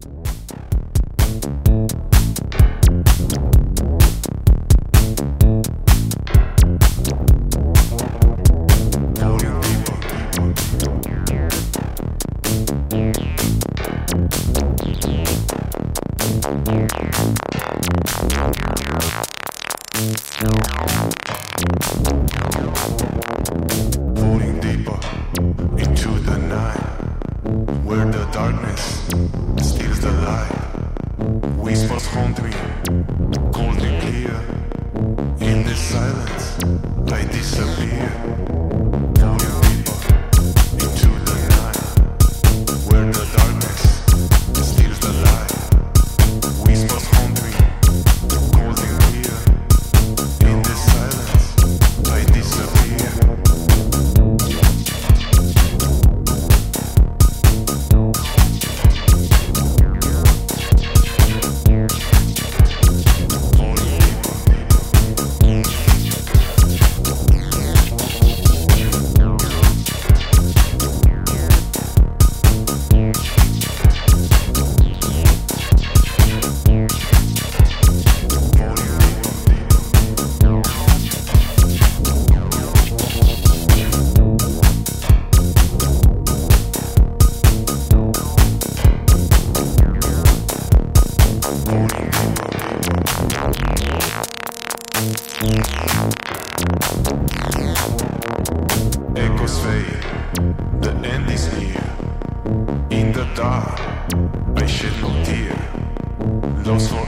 Falling deeper into the night, where the darkness steals the light. Whispers haunt me, cold and clear. In the silence, I disappear. Falling deeper into the night, where the darkness steals the light. Whispers haunt me, cold and clear. In the silence, I disappear. Echoes fade, the end is near. In the dark, I shed no tear. Lost for